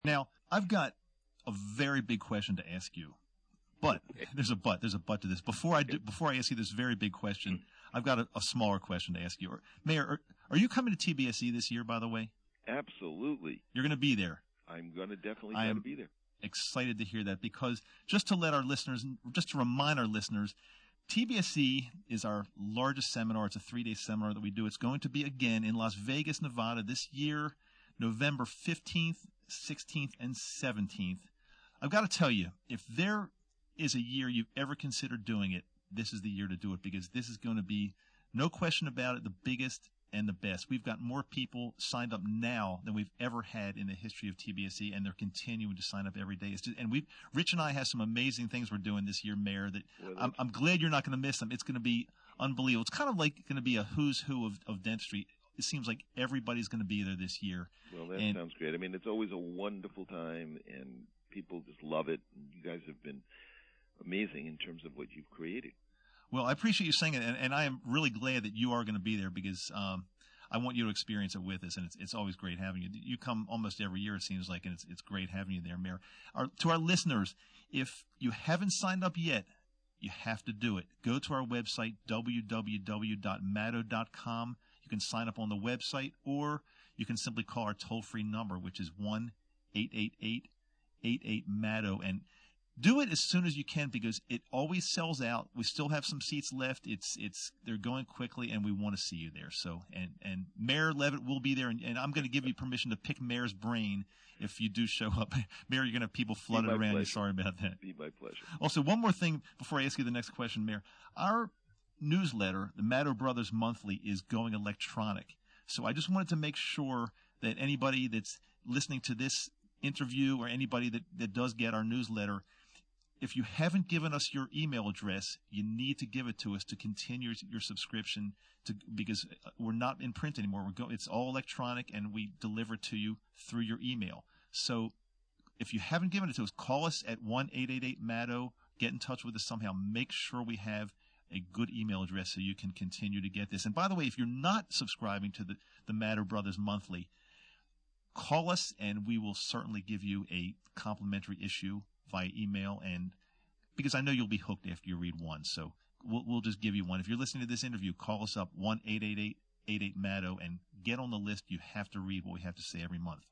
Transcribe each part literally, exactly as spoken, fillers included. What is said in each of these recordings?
Now, I've got a very big question to ask you, but there's a but. There's a but to this. Before I do, before I ask you this very big question, I've got a, a smaller question to ask you. Mayor, are, are you coming to T B S E this year, by the way? Absolutely. You're going to be there. I'm going to definitely try to be there. Excited to hear that, because just to let our listeners, just to remind our listeners, T B S E is our largest seminar. It's a three-day seminar that we do. It's going to be again in Las Vegas, Nevada this year, November fifteenth, sixteenth, and seventeenth. I've got to tell you, if there is a year you've ever considered doing it, this is the year to do it, because this is going to be, no question about it, the biggest and the best. We've got more people signed up now than we've ever had in the history of T B S E, and they're continuing to sign up every day. It's just, and we, Rich and I have some amazing things we're doing this year, Mayor, that well, I'm, I'm glad you're not going to miss them. It's going to be unbelievable. It's kind of like going to be a who's who of, of dentistry. It seems like everybody's going to be there this year. Well, that and, sounds great. I mean, it's always a wonderful time, and people just love it. You guys have been amazing in terms of what you've created. Well, I appreciate you saying it, and, and I am really glad that you are going to be there, because um, I want you to experience it with us, and it's, it's always great having you. You come almost every year, it seems like, and it's, it's great having you there, Mayor. Our, to our listeners, if you haven't signed up yet, you have to do it. Go to our website, w w w dot matto dot com. You can sign up on the website, or you can simply call our toll-free number, which is one eight eight eight eight eight matto, and do it as soon as you can, because it always sells out. We still have some seats left. It's it's they're going quickly, and we want to see you there. So, and and Mayor Levitt will be there, and, and I'm going to give you permission to pick Mayor's brain if you do show up. Mayor, you're going to have people flooded around you. Sorry about that. Be my pleasure. Also, one more thing before I ask you the next question, Mayor. Our newsletter, the Matto Brothers Monthly, is going electronic. So I just wanted to make sure that anybody that's listening to this interview, or anybody that, that does get our newsletter, if you haven't given us your email address, you need to give it to us to continue your subscription, to, because we're not in print anymore. We're go, it's all electronic, and we deliver it to you through your email. So if you haven't given it to us, call us at one eight eight eight matto. Get in touch with us somehow. Make sure we have a good email address so you can continue to get this. And by the way, if you're not subscribing to the, the Matto Brothers Monthly, call us, and we will certainly give you a complimentary issue via email, and because I know you'll be hooked after you read one, so we'll, we'll just give you one. If you're listening to this interview, call us up, one eight eight eight eight eight matto, and get on the list. You have to read what we have to say every month.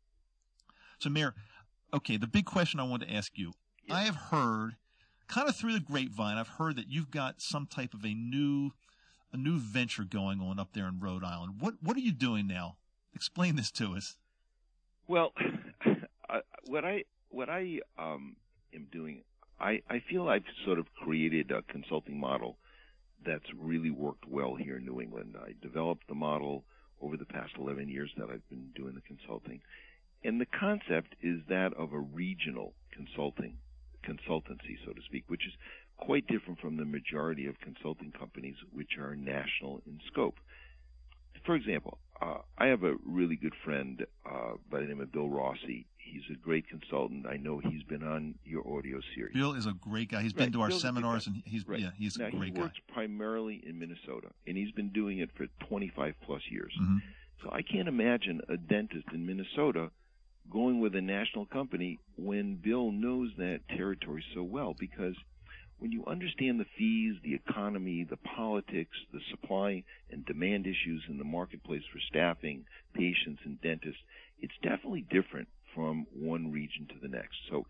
So, Mayor, okay, the big question I want to ask you, yeah. I have heard, kind of through the grapevine, I've heard that you've got some type of a new a new venture going on up there in Rhode Island. What what are you doing now? Explain this to us. Well, I, what I what I um, am doing, I, I feel I've sort of created a consulting model that's really worked well here in New England. I developed the model over the past eleven years that I've been doing the consulting. And the concept is that of a regional consulting, consultancy, so to speak, which is quite different from the majority of consulting companies, which are national in scope. For example, uh, I have a really good friend uh, by the name of Bill Rossi. He's a great consultant. I know he's been on your audio series. Bill is a great guy. He's been right. to our Bill's seminars, and he's right. yeah, he's now, a great he works guy. primarily in Minnesota, and he's been doing it for twenty-five plus years. Mm-hmm. So I can't imagine a dentist in Minnesota going with a national company when Bill knows that territory so well, because when you understand the fees, the economy, the politics, the supply and demand issues in the marketplace for staffing, patients, and dentists, it's definitely different from one region to the next. So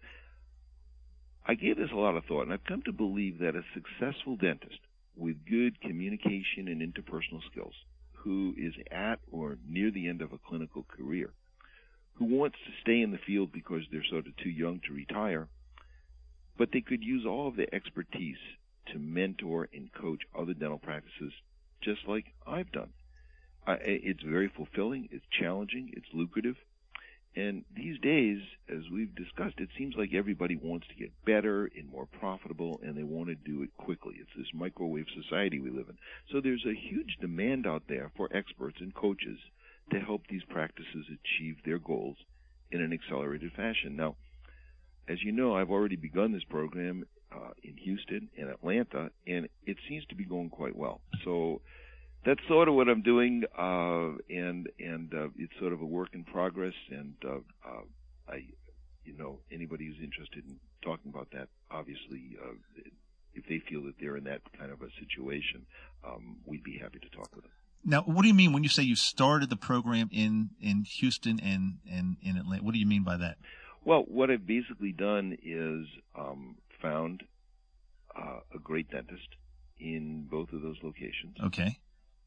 I gave this a lot of thought, and I've come to believe that a successful dentist with good communication and interpersonal skills, who is at or near the end of a clinical career, who wants to stay in the field because they're sort of too young to retire, but they could use all of their expertise to mentor and coach other dental practices, just like I've done. I, it's very fulfilling, it's challenging, it's lucrative, and these days, as we've discussed, it seems like everybody wants to get better and more profitable, and they want to do it quickly. It's this microwave society we live in. So there's a huge demand out there for experts and coaches to help these practices achieve their goals in an accelerated fashion. Now, as you know, I've already begun this program uh, in Houston and Atlanta, and it seems to be going quite well. So that's sort of what I'm doing, uh, and and uh, it's sort of a work in progress, and uh, uh, I, you know, anybody who's interested in talking about that, obviously, uh, if they feel that they're in that kind of a situation, um, we'd be happy to talk with them. Now, what do you mean when you say you started the program in, in Houston and, and in Atlanta? What do you mean by that? Well, what I've basically done is um, found uh, a great dentist in both of those locations. Okay.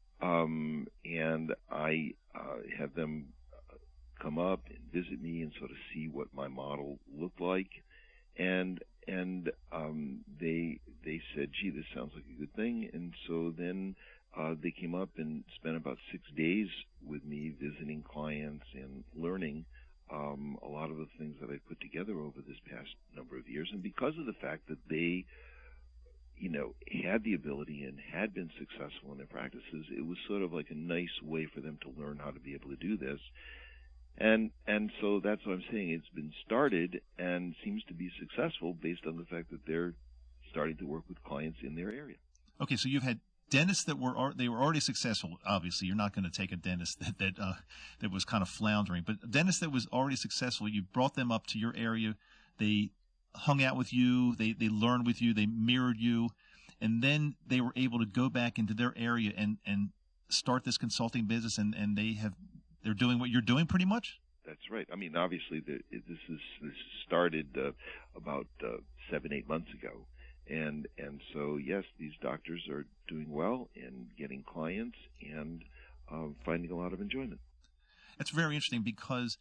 Um, and I uh, have them come up and visit me and sort of see what my model looked like. And and um, they they said, gee, this sounds like a good thing. And so then uh, they came up and spent about six days with me visiting clients and learning um, a lot of the things that I put together over this past number of years. And because of the fact that they, you know, had the ability and had been successful in their practices, it was sort of like a nice way for them to learn how to be able to do this. And and so that's what I'm saying. It's been started and seems to be successful based on the fact that they're starting to work with clients in their area. Okay, so you've had dentists that were they were already successful. Obviously, you're not going to take a dentist that that uh, that was kind of floundering, but a dentist that was already successful. You brought them up to your area. They hung out with you. They they learned with you. They mirrored you, and then they were able to go back into their area and and start this consulting business. And and they have. They're doing what you're doing, pretty much. That's right. I mean, obviously, the, this is this started uh, about uh, seven, eight months ago, and and so yes, these doctors are doing well and getting clients and uh, finding a lot of enjoyment. That's very interesting because,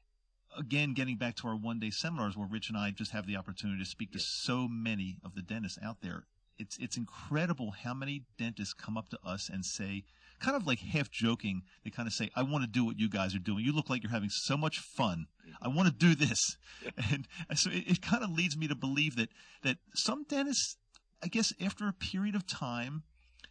again, getting back to our one-day seminars where Rich and I just have the opportunity to speak to yes. so many of the dentists out there. It's it's incredible how many dentists come up to us and say, kind of like half joking, they kind of say, I want to do what you guys are doing. You look like you're having so much fun. I want to do this. And, and so it, it kind of leads me to believe that, that some dentists, I guess after a period of time,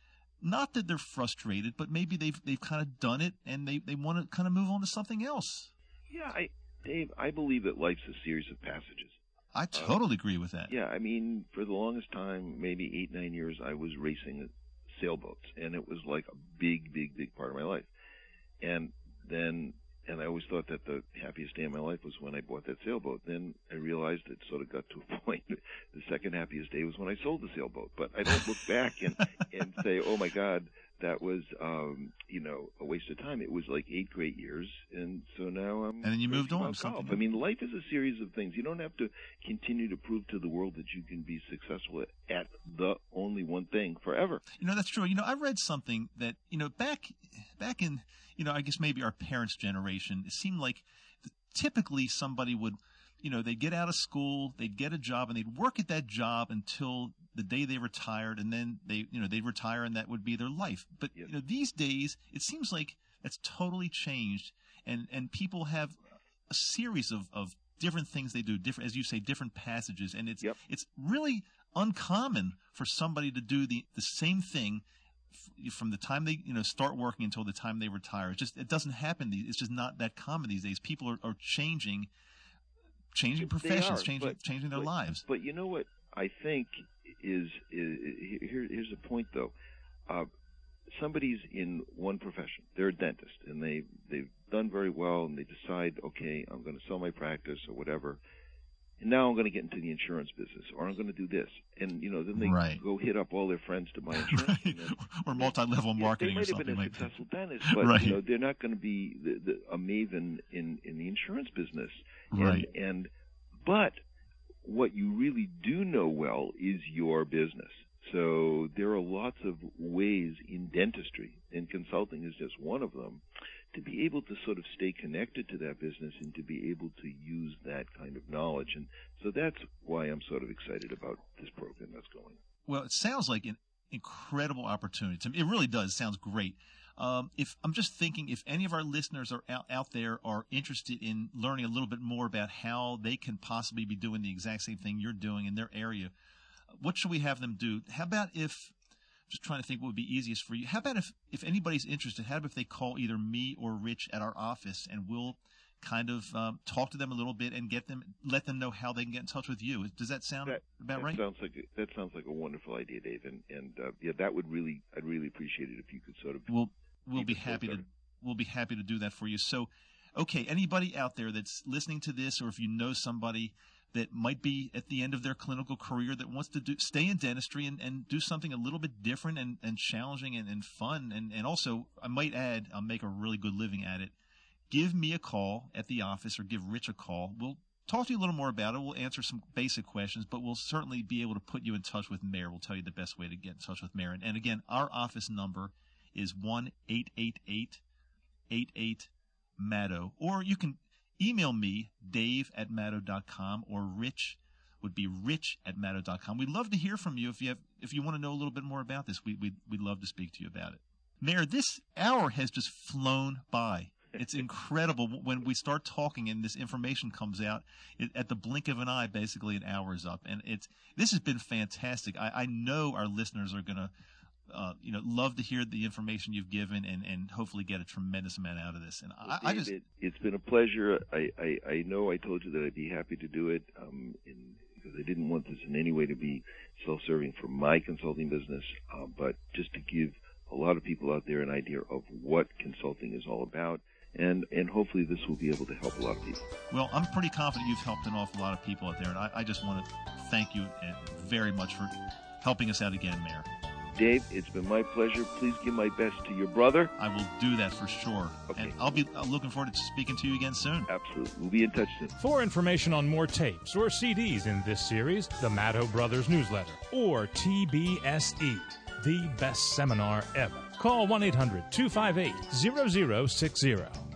not that they're frustrated, but maybe they've they've kind of done it and they, they want to kind of move on to something else. Yeah, I, Dave, I believe that life's a series of passages. I totally uh, agree with that. Yeah, I mean, for the longest time, maybe eight, nine years, I was racing sailboats, and it was like a big, big, big part of my life. And then, and I always thought that the happiest day of my life was when I bought that sailboat. Then I realized it sort of got to a point. The second happiest day was when I sold the sailboat. But I don't look back and, and say, oh my God, that was, um, you know, a waste of time. It was like eight great years, and so now I'm. And then you moved on. Something. I mean, life is a series of things. You don't have to continue to prove to the world that you can be successful at, at the only one thing forever. You know, that's true. You know, I read something that, you know, back, back in, you know, I guess maybe our parents' generation, it seemed like typically somebody would, you know, they'd get out of school, they'd get a job, and they'd work at that job until the day they retired, and then they, you know, they'd retire, and that would be their life. But yes. you know, these days, it seems like that's totally changed, and and people have a series of, of different things they do, different, as you say, different passages, and it's yep. it's really uncommon for somebody to do the the same thing f- from the time they, you know, start working until the time they retire. It just it doesn't happen. It's just not that common these days. People are, are changing. Changing professions, are, changing but, changing their but, lives. But you know what I think is, is here, here's a point though. Uh, somebody's in one profession. They're a dentist, and they they've done very well, and they decide, okay, I'm going to sell my practice or whatever. And now I'm going to get into the insurance business, or I'm going to do this. And, you know, then they right. go hit up all their friends to buy insurance. Right. And then, or multi-level yeah, marketing or something like that. They might have been a successful dentist, but, right. you know, they're not going to be the, the, a maven in, in the insurance business. Right. And, and But what you really do know well is your business. So there are lots of ways in dentistry, and consulting is just one of them, to be able to sort of stay connected to that business and to be able to use that kind of knowledge. And so that's why I'm sort of excited about this program that's going. Well, it sounds like an incredible opportunity. To me, it really does. It sounds great. Um, if I'm just thinking, if any of our listeners are out, out there are interested in learning a little bit more about how they can possibly be doing the exact same thing you're doing in their area, what should we have them do? How about if, just trying to think what would be easiest for you, how about if, if anybody's interested, how about if they call either me or Rich at our office, and we'll kind of um, talk to them a little bit and get them, let them know how they can get in touch with you. Does that sound that, about that right? Sounds like a, that sounds like a wonderful idea, Dave. And, and uh, yeah, that would really, I'd really appreciate it if you could sort of. We'll we'll be happy to we'll be happy to do that for you. So, okay, anybody out there that's listening to this, or if you know somebody that might be at the end of their clinical career that wants to do, stay in dentistry and, and do something a little bit different and, and challenging and, and fun, and, and also, I might add, I'll make a really good living at it, give me a call at the office or give Rich a call. We'll talk to you a little more about it. We'll answer some basic questions, but we'll certainly be able to put you in touch with Mayor. We'll tell you the best way to get in touch with Mayor. And, and again, our office number is one eight eight eight, eight eight, M A D O. Or you can email me, Dave at Maddo dot com, or Rich would be Rich at Maddo dot com. We'd love to hear from you if you have, if you want to know a little bit more about this. We, we'd, we'd love to speak to you about it. Mayor, this hour has just flown by. It's incredible when we start talking and this information comes out. It, at the blink of an eye, basically an hour is up, and it's this has been fantastic. I, I know our listeners are going to, uh, you know, love to hear the information you've given, and, and hopefully get a tremendous amount out of this. And well, I, I just, it, it's been a pleasure. I, I, I know I told you that I'd be happy to do it, um, in, because I didn't want this in any way to be self-serving for my consulting business, uh, but just to give a lot of people out there an idea of what consulting is all about. And and hopefully this will be able to help a lot of people. Well, I'm pretty confident you've helped an awful lot of people out there, and I, I just want to thank you very much for helping us out again, Mayor. Dave, it's been my pleasure. Please give my best to your brother. I will do that for sure. Okay. And I'll be looking forward to speaking to you again soon. Absolutely. We'll be in touch soon. For information on more tapes or C Ds in this series, the Maddo Brothers Newsletter, or T B S E, the best seminar ever, call one eight hundred, two five eight, zero zero six zero.